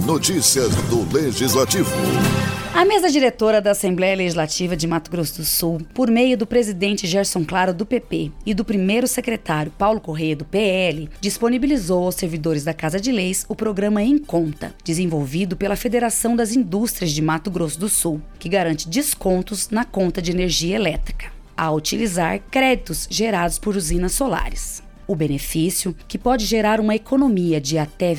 Notícias do Legislativo. A mesa diretora da Assembleia Legislativa de Mato Grosso do Sul, por meio do presidente Gerson Claro, do PP, e do primeiro secretário Paulo Correia, do PL, disponibilizou aos servidores da Casa de Leis o programa Em Conta, desenvolvido pela Federação das Indústrias de Mato Grosso do Sul, que garante descontos na conta de energia elétrica, ao utilizar créditos gerados por usinas solares. O benefício, que pode gerar uma economia de até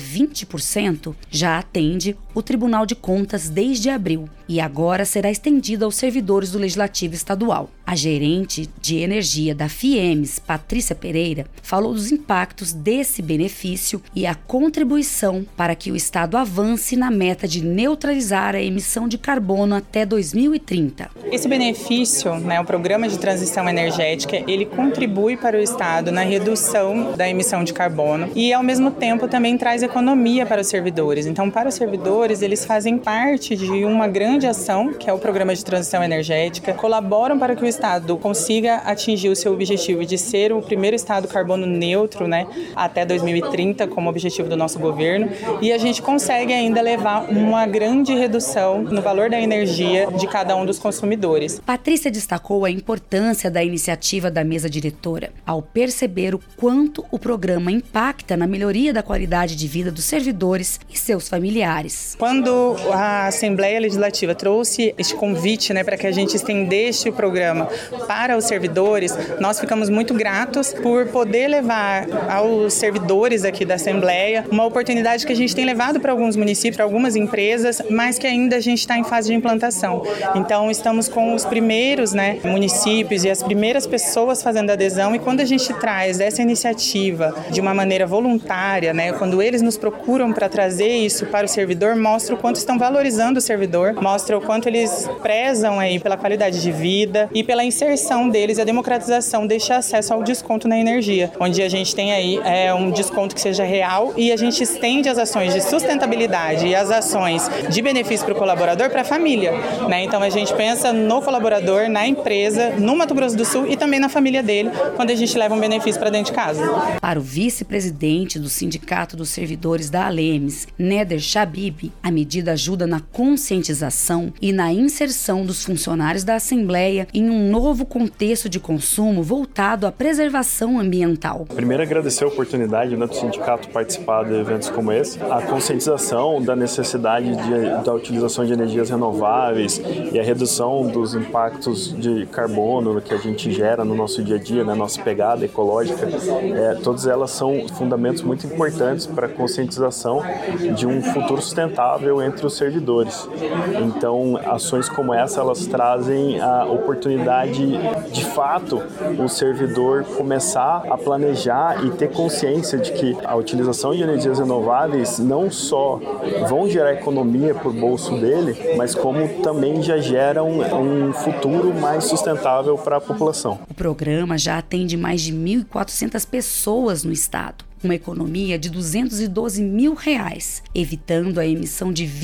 20%, já atende o Tribunal de Contas desde abril e agora será estendido aos servidores do Legislativo Estadual. A gerente de energia da FIEMES, Patrícia Pereira, falou dos impactos desse benefício e a contribuição para que o Estado avance na meta de neutralizar a emissão de carbono até 2030. Esse benefício, o Programa de Transição Energética, ele contribui para o Estado na redução da emissão de carbono e, ao mesmo tempo, também traz economia para os servidores. Então, para os servidores, eles fazem parte de uma grande ação, que é o Programa de Transição Energética, colaboram para que o Estado consiga atingir o seu objetivo de ser o primeiro Estado carbono neutro, até 2030, como objetivo do nosso governo, e a gente consegue ainda levar uma grande redução no valor da energia de cada um dos consumidores. Patrícia destacou a importância da iniciativa da mesa diretora, ao perceber o quanto o programa impacta na melhoria da qualidade de vida dos servidores e seus familiares. Quando a Assembleia Legislativa trouxe este convite para que a gente estendesse o programa para os servidores, nós ficamos muito gratos por poder levar aos servidores aqui da Assembleia uma oportunidade que a gente tem levado para alguns municípios, para algumas empresas, mas que ainda a gente está em fase de implantação. Então, estamos com os primeiros municípios e as primeiras pessoas fazendo adesão, e quando a gente traz essa iniciativa de uma maneira voluntária, quando eles nos procuram para trazer isso para o servidor, mostra o quanto estão valorizando o servidor, mostra o quanto eles prezam pela qualidade de vida e pela inserção deles, a democratização deste acesso ao desconto na energia, onde a gente tem um desconto que seja real e a gente estende as ações de sustentabilidade e as ações de benefício para o colaborador para a família. Então a gente pensa no colaborador, na empresa, no Mato Grosso do Sul e também na família dele, quando a gente leva um benefício para dentro de casa. Para o vice-presidente do Sindicato dos Servidores da ALEMES, Néder Chabib, a medida ajuda na conscientização e na inserção dos funcionários da Assembleia em um novo contexto de consumo voltado à preservação ambiental. Primeiro, agradecer a oportunidade do sindicato participar de eventos como esse. A conscientização da necessidade da utilização de energias renováveis e a redução dos impactos de carbono que a gente gera no nosso dia a dia, na nossa pegada ecológica, todas elas são fundamentos muito importantes para a conscientização de um futuro sustentável entre os servidores. Então, ações como essa, elas trazem a oportunidade, de fato, o servidor começar a planejar e ter consciência de que a utilização de energias renováveis não só vão gerar economia para o bolso dele, mas como também já geram um futuro mais sustentável para a população. O programa já atende mais de 1.400 pessoas no estado, uma economia de R$212 mil, evitando a emissão de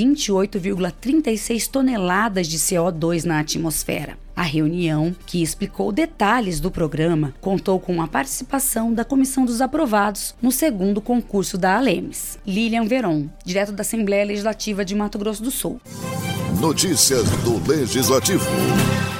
28,36 toneladas de CO2 na atmosfera. A reunião, que explicou detalhes do programa, contou com a participação da Comissão dos Aprovados no segundo concurso da ALEMES. Lilian Veron, direto da Assembleia Legislativa de Mato Grosso do Sul. Notícias do Legislativo.